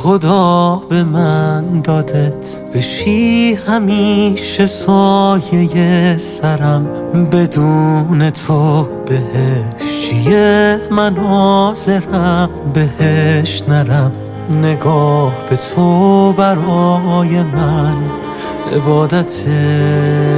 خدا به من دادت بشی همیشه سایه سرم، بدون تو بهش چیه من حاضرم بهش نرم. نگاه به تو برای من عبادته،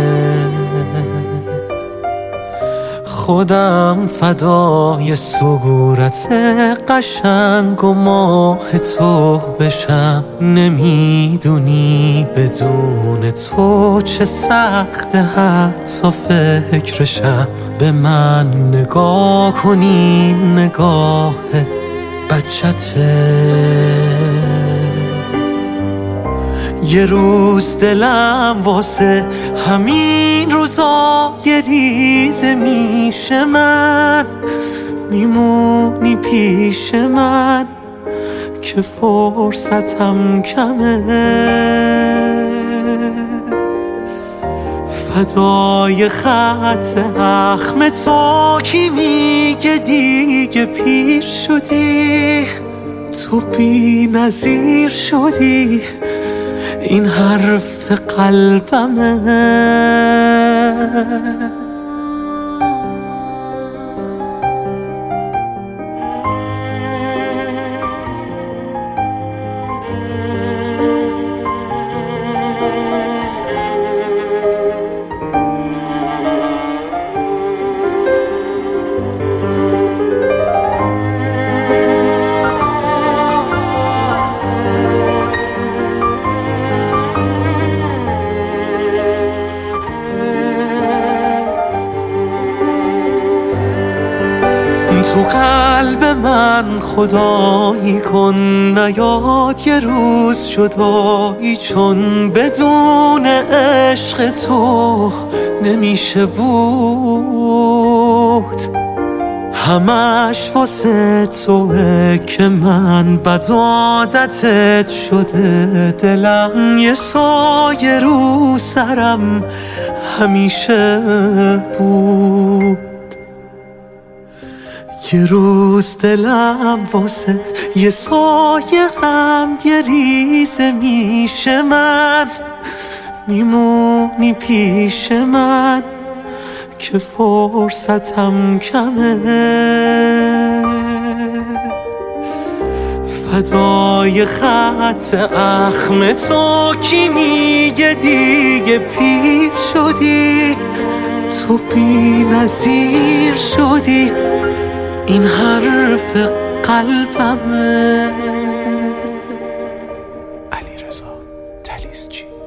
خودم فدای صورت قشنگ و ماه تو بشم. نمیدونی بدون تو چه سخت حتی فکرشم. به من نگاه کنی نگاه بچته، یه روز دلم واسه همین روزای ریزه میشه. من میمونی پیش من که فرصتم کمه، فدای خط اخم تو کی میگه دیگه پیر شدی. تو بی نظیر شدی، این حرف قلبمه. تو قلب من خدایی کن، نیاد یه روز جدایی، چون بدون عشق تو نمیشه بود. همش واسه توه که من بد عادتت شده. دلم یه سایه رو سرم همیشه بود. یه روز دلم واسه یه سایه هم یه ریزه میشه. من میمونی پیش من که فرصتم کمه، فدای خط اخم تو کی میگه دیگه پیر شدی. تو بی نظیر شدی، این حرف قلبمه. علیرضا تلیسچی.